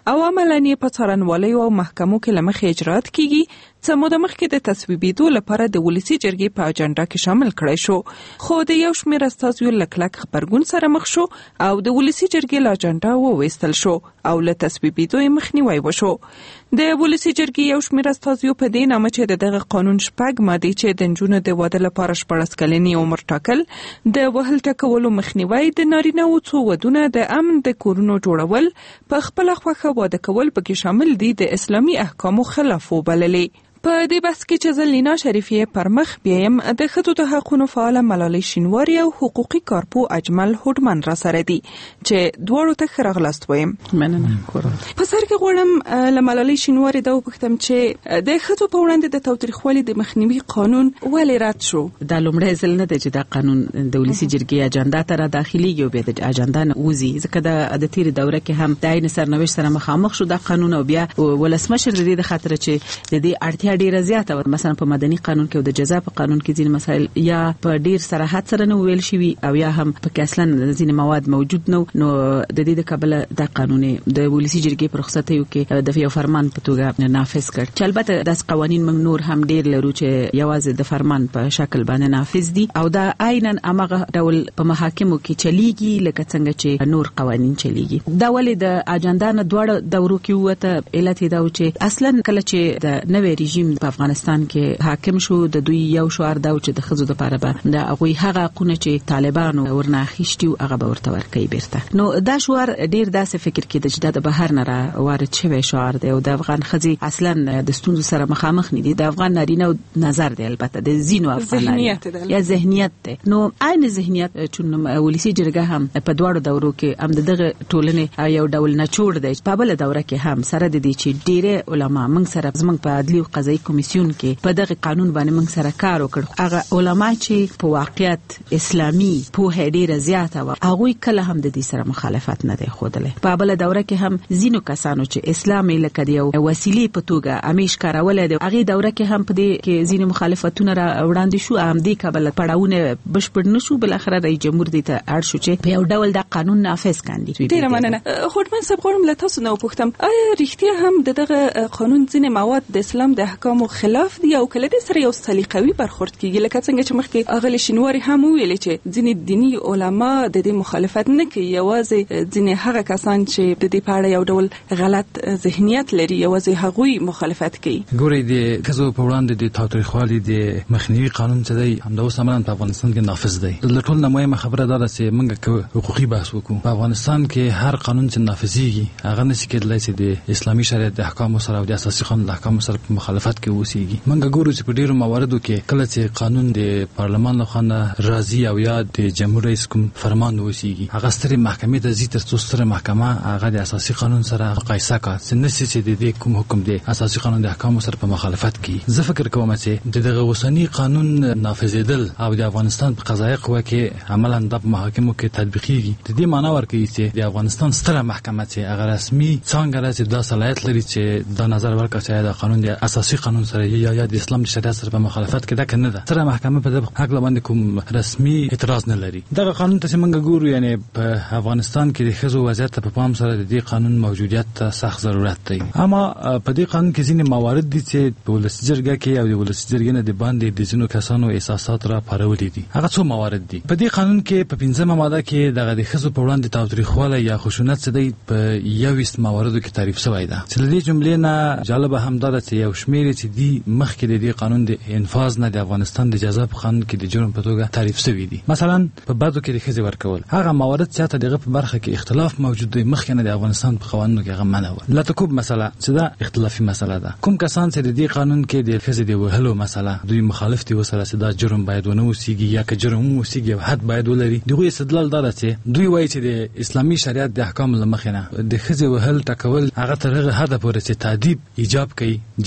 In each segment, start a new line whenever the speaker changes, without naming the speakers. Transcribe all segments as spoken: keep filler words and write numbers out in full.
او عملاً یې په څارنوالیو او محکمو کې له مخې اجرات کیږي، څه موده مخکې د تصویبېدو لپاره د ولسي جرګې په اجنډا کې شامل کړی شو، خو د یو شمېر استازیو له کلک غبرګون سره مخ شو او د ولسي جرګې له اجنډا وویستل شو او له تصویبېدو یې مخنیوی وشو. د ولسي جرګې یو شمېر استازیو په دې نامه چې د دغه قانون شپږ مادې چې د نجونو د واده لپاره شپاړس کلنې عمر ټاکل، د وهل ټکولو مخنیوی، د نارینه وو څو ودونه، د امن د کورونو جوړول، په خپله خوښه واده کول پکې شامل دي، د اسلامي احکامو خلاف وبللې. په دې بحث کې چې زه لینا شریفی پر مخ بیایم، د ښځو د حقونو فعاله ملالۍ شینواري او حقوقي کارپو اجمل هوډمن را سره دي چې دواړو ته ښه راغلاست وایم.
مننه.
په سر کې غواړم له ملالۍ شینواري دا وپوښتم چې د ښځو په وړاندې د تاوتریخوالي د مخنیوي قانون ولې رد شو؟
دا لومړی ځل نه دی چې دا قانون د ولسي جرګې اجنډا ته را داخليږي او بیا د اجنډا نه وځي، ځکه د د تیرې دوره کې هم د عین سرنوشت سره مخامخ شو دا قانون، او بیا ولسمشر د دې خاطر چې د دې اړتیا ډیره زیاته و، مثلا په مدني قانون کې او د جزا په قانون کې ځینې مسایل یا په ډیر صراحت سره نه ویل شوي او یا هم په اصلا ځینې مواد موجود نه، نو د دې د قبل د قانون د ولسي جرګې پر رخصتیو کې د یو فرمان په توګه نافذ کړ، چې البته داس قوانین موږ نور هم ډیر لرو چې یوازې د فرمان په شکل باندې نافذ دي او دا عیناً هغه ډول په محاکمو کې چلیږي لکه څنګه چې نور قوانین چلیږي. دا ولې د اجنډا نه دواړه دورو کې وته علت دا و چې اصلا کله چې د نوې رژیم په افغانستان کې حاکم شو، د دوی یو شعار دا چې د ښځو لپاره به د هغوی هغه حقونه چې طالبانو ورنه اخیستي وو هغه به ورته ورکوي بیرته. نو دا شعار ډیر داسې فکر کېده چې دا د بهر نه را وارد شوی شعار دی او د افغان ښځې اصلا د ستونزو سره مخامخ نه دي، د افغان نارینه نظر دی البته د ځینو افغانانو یا ذهنیت دی. نو عین ذهنیت چون ولسي جرګه هم په دواړو دورو کې هم دغه ټولنې یو ډول نچوړ دی. په بل دوره کې هم سره د دې چې ډیره علما موږ سره زموږ په عدلي او قضایي کمیسیون کې په دغه قانون باندې موږ سره کار وکړ، هغه علما چې په واقعیت اسلامي په ډیره زیاته و هغه کله هم د دې سره مخالفت نه دی خوده. په بل دوره کې هم ځینو کسانو چې اسلام لکه یو وسیلې په توګه امیش کارول دي، هغه دوره کې هم په دې کې ځینو مخالفتونه را وړاندې شو، هم دې کابل پړاوونه بشپړ نشو، بل اخر رئیس جمهور دې ته اړ شو چې په یو ډول د قانون نافذ کاندي.
ډیره مننه. هوډمن صاحب غواړم له تاسو نه وپوښتم، آیا رښتیا هم دغه قانون ځینې مواد د اسلام د احکامو خلاف دي او کله دې سره یو سلیقوي برخورد کیږي، لکه څنګه چې مخکې اغلی شینواري هم ویلي چې ځینې دینی علما د دې مخالفت نه کوي، یوازې ځینې هغه کسان چې د دې په اړه یو ډول غلط ذهنیت لري یوازې هغوی مخالفت کوي.
ګورئ د ښځو په وړاندې د تاوتریخوالي د مخنیوي قانون چې دی همدا اوس عملاً په افغانستان کې نافذ دی. له ټول نه مهمه خبره دا ده چې موږ حقوقي بحث وکړو. په افغانستان کې هر قانون چې نافذېږي هغه نشي کېدلی چې د اسلامي شریعت د احکامو سره او د اساسي قانون د احکامو سره په مخالفت کې اوسېږي. موږ ګورو چې په ډیرو مواردو کې کله چې قانون د پارلمان له خوا راځي او یا د جمهور رئیس کوم فرمان وشيږي هغه ستري محکمې ته ځي تر څو ستره محکمه هغه د اساسي قانون سره مقایسه کوي چې نشي چې د دې کوم حکم دی اساسي قانون د احکام سره په مخالفت کوي. زه فکر کوم چې د دغه اوسنی قانون نافذیدل او د افغانستان په قضایي قوه کې عملاً د محاکمو کې تطبیقیږي د دې معنی ورکوي چې د افغانستان ستره محکمه چې هغه رسمي څنګه راځي د صلاحیت لري چې د نظر ورکړي چې د قانون د اساسي قانون سره یا یا د اسلام د شریعت سره په مخالفت کې دا کنه ده. ستره محکمه په دغه حق باندې کوم رسمي اعتراض نه لري. دغه قانون ته څنګه ګورو یعنی په افغانستان کې د ښځو وضعیت په پام سره د دې قانون موجودیت ته سخت ضرورت دی. اما په دې قانون کې ځینې موارد دي چې په ولسي جرګه کې او د ولسي جرګې نه د باندې د ځینو کسانو احساسات را پارولي دي. هغه څو موارد دي په دې قانون کې په پنځمه ماده کې دغه د ښځو په وړاندې تاوتریخوالی یا خشونت څه دی په یوویشت مواردو کې تعریف شوی ده. چې د دې جملې نه جالبه هم دا ده چې یو شمېر چې دی مخکې د دې قانون د انفاذ نه د افغانستان د جزا په قانون کې د جرم په توګه تعریف شوی دي. مثلا په بعضو کې د ښځې ورکول هغه موارد چې ته دغه په برخه کې اختلاف موجود دی مخکې نه د افغانستان په قوانینو کې هغه منع و. لته کوم مسله چې دا اختلافي مسله ده کوم کسان چې د دې قانون کې د ښځې د وهلو مسله دوی مخالف دي وسره چې دا جرم باید ونه وسیږي یا که جرم وسیږي حد باید ولري. دغه استدلال دا ده چې دوی وایي چې د اسلامي شریعت د احکام لمخې نه د ښځې وهل ټکول هغه تر هغه حد پورې چې تعذيب ایجاب کوي جواز لري.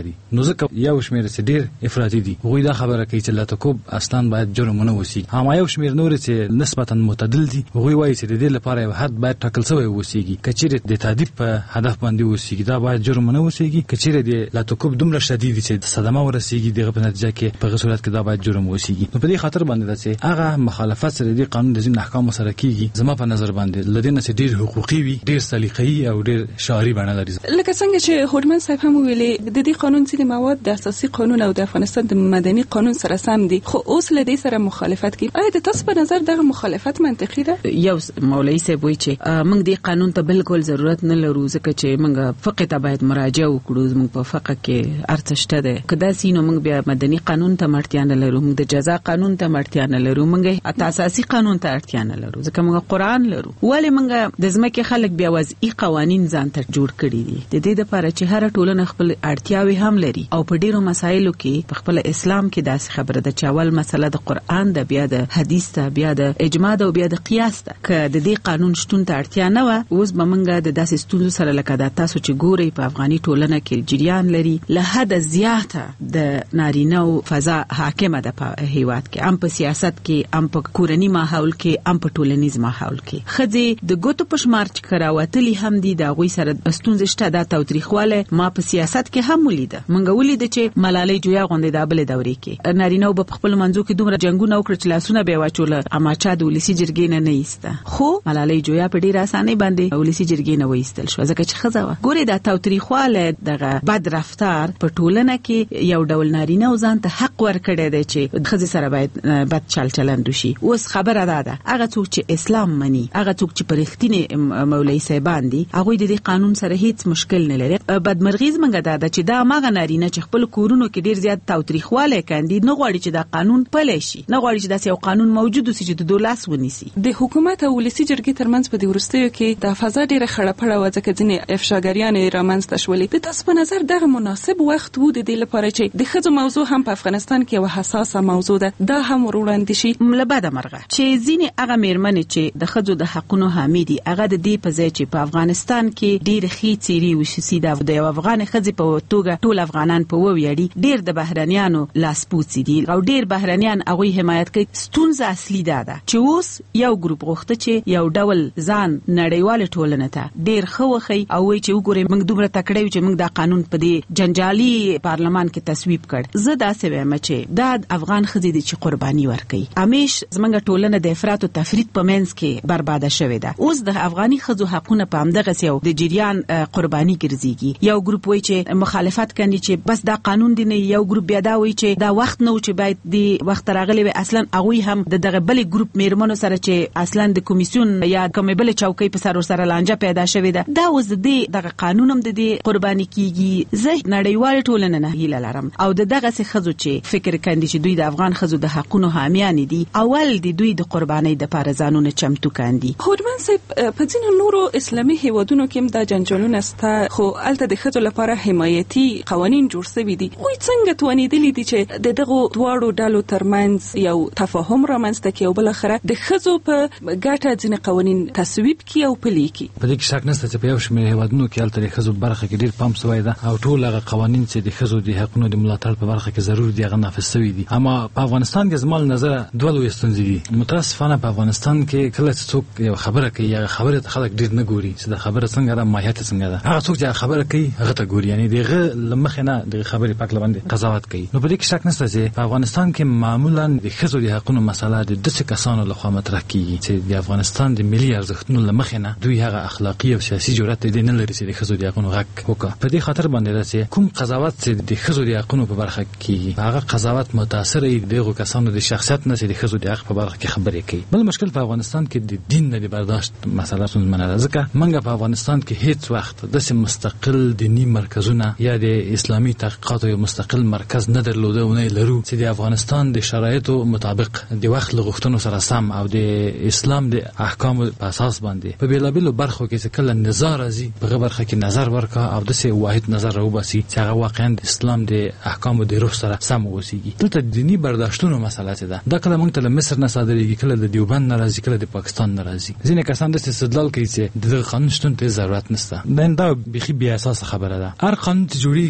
لري. نو ځکه یو شمیر چې ډیر افراطي دي وګوي دا خبره کوي چې لاتوکوب اصلا باید جرمونه وسی. هم یو شمیر نور چې نسبتا معتدل دي وګوي وایي چې د دې لپاره یو حد باید ټاکل شوی وسیږي. کچېره د تعذيب په هدف باندې وسیږي دا باید جرمونه وسیږي. کچېره د لاتوکوب دومره شدید چې صدمه ورسیږي دغه په نتیجه کې په صورت کې دا باید جرم وسیږي. نو په دې خاطر باندې دا چې هغه مخالفت سره د قانون د ضمن احکام سره کیږي زما په نظر باندې لدینه چې ډیر حقوقي وي ډیر سلیقه‌ای او ډیر شعاري بڼه لري.
لکه څنګه چې هوډمن صاحب هم ویلي د دې قانون ځینې مواد د اساسي قانون او د افغانستان د مدني قانون سره سم دي خو اوس له دې سره مخالفت کوي. آیا د تاسو په نظر دغه مخالفت منطقي ده؟
یو مولوی صاحب وایي چې موږ دې قانون ته بالکل ضرورت نه لرو ځکه چې موږ فقه ته باید مراجعه وکړو. موږ په فقه کې ارڅ شته ده کدا سینو موږ بیا مدني قانون ته اړتیا نه لرو. موږ د جزا قانون ته اړتیا نه لرو. موږ اساسي قانون ته اړتیا نه لرو ځکه موږ قرآن لرو. ولې موږ د ځمکې خلک بیا وضعي قوانين ځان ته جوړ کړي دي د دې لپاره چې هر ټولنه خپل اړتیاوي هم لري او په ډیرو مسایلو کې په خپل اسلام کې داسې خبره ده چې اول مسله د قرآن د بیا د حدیث ته بیا د اجماع او بیا د قیاس ته که د دې قانون شتون ته اړتیا نه و اوس به موږ د داسې ستونزو سره لکه د تاسو چې ګوري په افغاني ټولنه کې جریان لري له حد زیاته د نارینه او فضا حاکمه ده په هیواد کې ام په سیاست کې ام په کورنی ماحول کې ام په ټولنیز ماحول کې خځې د ګوتو په شمار چې کراوتلی هم دي د غوي سره ستونزې شته د تاریخواله ما په سیاست کې هم ولیده. مونږ ولیده چې ملالۍ جویا غونډې د بل دورې کې نارینه په خپل منځو کې دومره جنگونه وکړل چې لاسونه به واچول اما چا د ولسی جرګې نه نه ایسته خو ملالۍ جویا په ډیر اسانه باندې ولسی جرګې نه وېستل شو ځکه چې خزه و ګوري د تاریخواله دغه بد رفتار په ټولنه کې یو ډول نارینه او ځان ته حق ورکړی دی چې خزه سره باید بد چل چلند وشي. اوس خبره ده ده هغه څوک چې اسلام مني هغه څوک چې پرختینه مولوی صاحبان دي هغه د دې قانون سره هیڅ مشکل نه لري. بدمرغیز منګه ده چې دا ماغه نارینه چې خپل کورونو کې ډیر زیات تاریخواله کاندي نه غواړي چې دا قانون پلی شي نه غواړي چې دا یو قانون موجود وي چې د دولت ونیسي.
د حکومت او ولسی جرګې ترمنځ په دې ورستیو کې د فضا ډیره خړه پړه و ځکه ځینې افشاګریان رامنځته شولې. د تاسو په نظر دغه مناسب وخت وو د دې لپاره چې د خځو موضوع هم په افغانستان کې یو حساسه موضوع ده دا هم وروړاندې شي؟
ملبده مرغه چې ځینې هغه میرمنې چې د خځو د حقونو حامي دي هغه د دې په ځای چې په افغانستان کې ډیر خې چيري وشي د یو افغان خځې په توګه ټول افغانان په وویړي ډیر د بهرانيانو لاسپوڅي دي او ډیر بهرانيان هغه حمایت کوي. ستونزه اصلي ده چې اوس یو ګروپ غوښته چې یو ډول ځان نړیواله ټولنه ته ډیر خوخي او وی چې وګوري موږ دومره تکړه چې موږ دا قانون په دې جنجالي پارلمان کې تصویب کړ. زه دا څه وایم چې دا افغان خځې دي چې قرباني ورکړي همیش زمونږ ټولنه د افراط او تفرید په منځ کې برباده شوې ده. اوس د افغاني خځو حقونه په همدغه سیو د جریان قرباني ګرځيږي. یو ګروپ وایي چې مخالفت کوي چې بس دا قانون دی نه یو ګروپ بیا دا وایي چې دا وخت نه و چې باید دی وخت راغلی وي اصلا هغه هم د دغه بل ګروپ میرمنو سره چې اصلا د کمیسیون یا کومه بل چوکۍ په سر سره لانجه پیدا شوې ده دا اوس د دغه قانون هم د دې قرباني کیږي. زه نړیوال ټولنه نه هیله لرم او د دغه څه خځو چې فکر کوي چې دوی د افغان خځو د حقونو حامیان دي اول دی دوی د قرباني د لپاره ځانونه چمتو کاندي.
هوډمن صاحب په ځینو نورو اسلامي هیوادونو کې هم دا جنجالونه سته خو الته د خځو لپاره حمایتي قوانين جوړ شوي دي. وای څنګه توانیدلی دي چې د دغه دواړو ډلو ترمنځ یو تفاهم رامنځته کړي او بل اخره د خځو په ګټه ځینې قوانين تصویب کړي او پلي کړي؟
په دې کې شک نشته چې په یو شمېر هیوادونو کې الته د خځو برخه کې ډیر پام شوی ده او ټول هغه قوانين چې د خځو د حقونو د ملاتړ په برخه کې ضروري دي هغه نافذ شوي دي. اما په افغانستان کې زموږ نظر دوه لوی ستونزې دي. متاسفانه په افغانستان کې کله چې څوک یو خبره کوي هغه خبره ته خلک ډیر نه ګوري چې د خبره څنګه ده ماهیت څنګه ده. هغه څوک چې خبره کوي هغه ته ګوري یعنی دغه لمخ نه د خبرې پاک لبندې قضاوت کوي. نو په دې کې شک نشته چې په افغانستان کې معمولا د خځو د حقونو مسله د داسې کسانو لخوا مطرح کیږي چې د افغانستان د ملي ارزښتونو لمخ نه دوی هغه اخلاقی او سیاسي جرأت دې نه لري چې د خځو د حقونو حق وکړي. په دې خاطر باندې چې کوم قضاوت چې د خځو د حقونو په برخه کې هغه قضاوت متاثر دی دغه کسانو د شخصیت نه چې د خځو د حق په برخه کې خبرې کوي. بل مشکل په افغانستان کې د دین نه برداشت مسله څنګه منل ځکه منګه په افغانستان کې هیڅ وخت د مستقل دینی مرکزونه یا د اسلامي تحقیقات یو مستقل مرکز نه درلوده او نه لرو چې د افغانستان د شرایطو مطابق د وخت لغښتنو سره سم او د اسلام د احکام په اساس باندې په بیلابیلو برخو کې کله نظر راځي په برخه کې نظر ورکا او د سه واحد نظر راوباسي چې هغه واقعا د اسلام د احکام د روح سره سم وسیږي. دلته دینی برداشتونو مسله ده دا کله موږ ته له مصر نه صادریږي کله د دیوبند نه راځي کله د پاکستان نه راځي. ځینې کسان د استدلال کوي چې د قانون شتون ته ضرورت نشته. دا بخي بیا اساس خبره ده. هر قانون چې جوړیږي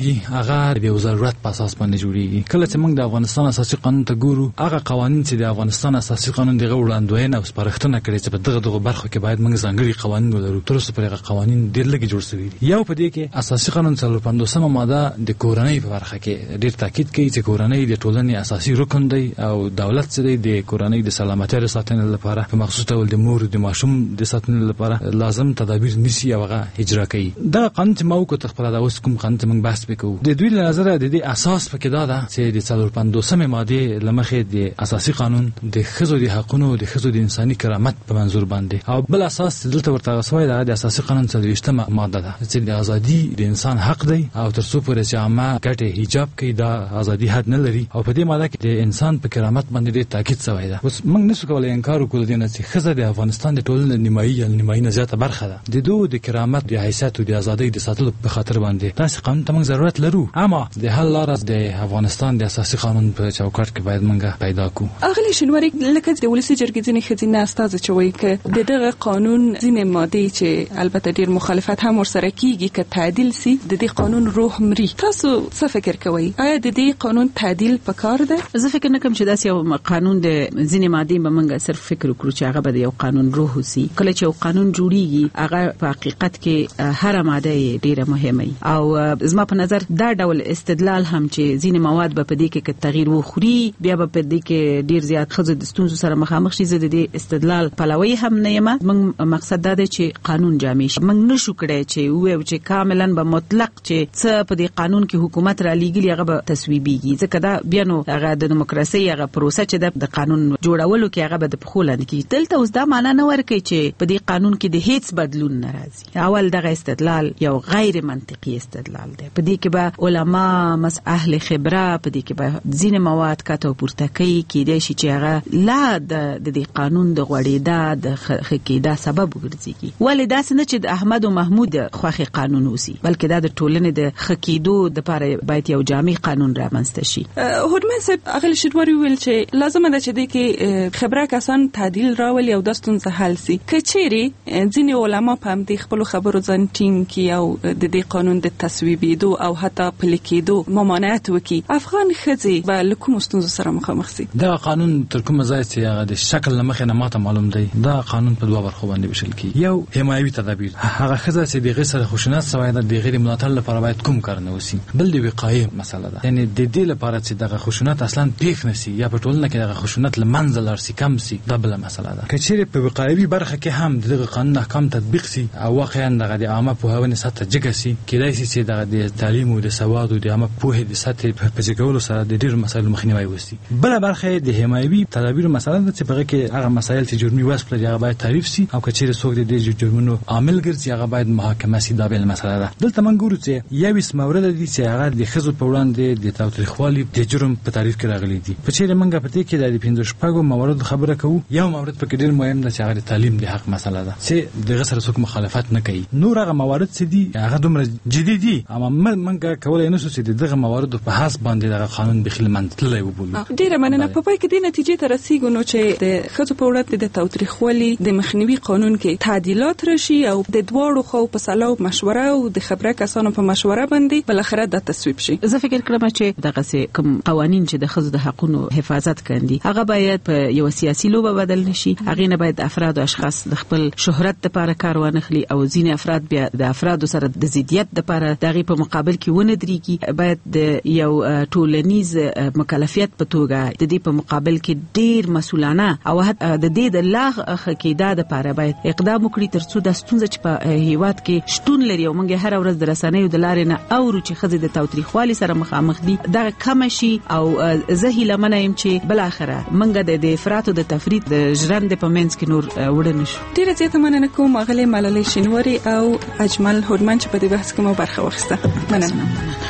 جوړیږي هغه د ضرورت په اساس باندې جوړیږي. کله چې موږ د افغانستان اساسي قانون ته ګورو هغه قوانين چې د افغانستان اساسي قانون دغه وړاندوینه او سپارښتنه کړې چې په دغه دغه برخو کې باید موږ ځانګړي قوانين ولرو، تر اوسه پرې قوانين ډېر لږ جوړ شوي دي. یو په دې کې اساسي قانون څلور پنځوسمه ماده د کورنۍ په برخه کې ډېر تاکید کوي چې کورنۍ د ټولنې اساسي رکن دی او دولت چې د کورنۍ د سلامتۍ ساتنې لپاره په مخصوص ډول د مور د ماشوم د ساتنې لپاره لازم تدابیر نیسي او هغه اجرا کوي. دا قانون چې موږ کو تخپل دا اوس کوم قانون چې موږ بحث وکړو د دوی له نظره د دې اساس پکې دا ده چې د څلور پنځوسمه ماده لمخې د اساسي قانون د ښځو د حقوقو د ښځو د انساني کرامت په منظور باندې او بل اساس دلته ورته غوښوي د اساسي قانون څلوېښتمه ماده ده چې د ازادي د انسان حق دی او تر څو پورې چې عامه ګټه حجاب کوي دا ازادي حد نه لري او په دې ماده کې د انسان په کرامت باندې ډېر تاکید شوی ده. اوس موږ نشو کولای انکار وکړو د نه چې ښځه د افغانستان د ټولنې نیمایي یا نیمایي نه زیاته برخه ده. د دوی د کرامت د حیثیت او د ازادۍ د ساتلو په خاطر باندې داسې قانون ته موږ ضرورت لرو، اما د حل لار د افغانستان د اساسي قانون په چوکاټ کې باید موږ پیدا کړو.
اغلی شنواری لکه د ولسی جرګې ځینې ښځینه استازي چې وایي چې د دغه قانون ځینې ماده چې البته ډیر مخالفت هم ورسره کیږي که تعدیل سي د دې قانون روح مري. تاسو څه فکر کوئ؟ آیا د دې قانون تعدیل پکار ده؟
زه فکر نه کوم چې داسې یو قانون د ځینې ماده به موږ صرف فکر وکړو چې هغه به یو قانون روح سي. کله چې یو قانون جوړیږي هغه په حقیقت کې هر ماده ډیره مهمه او زما په نظر دا ډول استدلال هم چې ځینې مواد به په دې کې تغییر وخوري بیا به په دې کې ډیر زیات خزه د ستونزو سره مخامخ شي. زه د دې استدلال پلوي هم نه یم. موږ مقصد دا دی چې قانون جامع شي. موږ نشو کړی چې وایو چې کاملا به مطلق چې څه په دې قانون کې حکومت را لېږلي هغه به تصویبيږي، ځکه دا بیا نو هغه د دیموکراسي هغه پروسه چې د قانون جوړولو کې هغه به د پخولاند کې دلته اوس دا معنا نه ورکوي چې په دې قانون کې د هیڅ بدلون ناراضي. اول دغه استدلال یو غیر منطقي استدلال دی. په دې کې به علما مس اهل خبره په دې کې به ځینې مواد کاته پورته کوي کېدای شي چې هغه لا د دې قانون د غوړېدا د خکېدا سبب وګرځي. ولې داسې نه چې د احمد او محمود خوخي قانون وسی بلکې دا د ټولنې د خکېدو د لپاره باید یو جامع قانون رامنځته شي.
هډمن صاحب اغل شډوري ویل چې لازم ده چې د کې خبره کسان تعدیل راولي او د ستونزې حل سي. کچېری ځینې علما په هم د خپل خبرو ځان ټینګ کی او د دې قانون د تصویبېدو او حتی پلي کېدو ممانعت وکي. افغان ښځې به له کومو ستونزو سره مخامخ سي؟ دا
قانون تر کومه ځای چې هغه د شکل مخې نه ماته معلوم دی دا قانون په دوه برخو باندې وشل کی. یو حمایوي تدابیر، هغه ښځه چې د غیر سره خشونت سوی ده د غیر ملاتړ لپاره باید کوم کار نه وسی. بل د وقایې مسله ده، یعنی د دې لپاره چې دغه خشونت اصلا پیښ نشي یا په ټولنه کې دغه خشونت لمنځه لاړ شي کم شي، دا بل مسله ده. کچېرې په وقایوي برخه کې هم دغه قانون احکام تطبیق شي او واقعا دغه د عامه پوهاوی سطح جګه شي، کېدای شي چې دغه د تعلیم او د سواد او د عامه پوهې د سطح په جګولو سره د ډېر مسایلو مخنیوي وشي. بل برخه د حمایوي تدابیر مسله ده چې په کې هغه مسایل چې جرمي وصف لري هغه باید تعریف شي او کچېرې څوک د دې جرمونو عامل ګرځي هغه باید محاکمه شي. دا بل مسله ده. دلته موږ ګورو چې یو اسم مورد دي چې هغه د ښځو په وړاندې د تاوتریخوالي د جرم په تعریف کې راغلي دي. په چیرې موږ په دې کې د پنځه شپږو موارد خبره کوو. یو مورد په کې ډېر مهم ده چې هغه د تعلیم د حق مسله ده چې دغه سره څوک مخالفت نه کوي. نور هغه موارد چې دي هغه دومره جدي دي اما موږ کولای نشو چې دغه موارد په حساب باندې دغه قانون بخیل منطلي وبولو.
ډیره مننه. په پای کې د نتیجې ته رسیدو نو چې د ښځو په وړاندې د تاوتریخوالي د مخنیوي قانون کې تعدیلات راشي او د دواړو خو په سلا او مشوره او د خبره کسانو په مشوره باندې بل اخر د تصویب شي.
زه فکر کوم چې دغه کوم قوانين چې د ښځو د حقوقو حفاظت کوي هغه باید په یو سیاسي لوبه بدل نشي. هغه نه باید افراد او اشخاص د خپل شهرت لپاره کار ونخلي او ځینې افراد بیا د افراد سره د ضدیت لپاره دغه په مقابل کې ونه درېږي. باید د یو ټولنیز مکلفیت په توګه د دې په مقابل کې ډیر مسؤلانه او د دې د لاغ خکېدا لپاره باید اقدام وکړي ترڅو د ستونزې چې په هیواد کې شتون لري او موږ هر ورځ د رسنیو د لارې نه اورو چې ښځې د تاوتریخوالي سره مخامخ دي دا کم شي. او زه هیله منه یم چې بل اخره موږ د افراط او د تفرید د ژرند په منځ کې نور وړ نه شو.
ډیره زیاته مننه کوم اغلی ملالۍ شینواری او اجمل هډمن چې په دې بحث کې مو برخه واخیسته. مننه.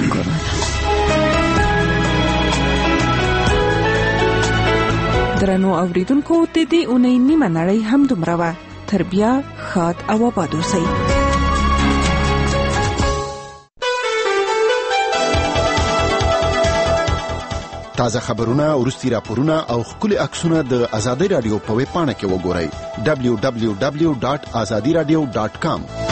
درنو اوریدونکو د دې اونۍ نیمه نړۍ هم دومره وه. تر بیا ښاد او آباد اوسئ.
تازه خبرونه، وروستي راپورونه او ښکلي عکسونه د ازادي رادیو په ویب پاڼه کې وګورئ. دبلیو دبلیو دبلیو ډاټ ازادي رادیو ډاټ کام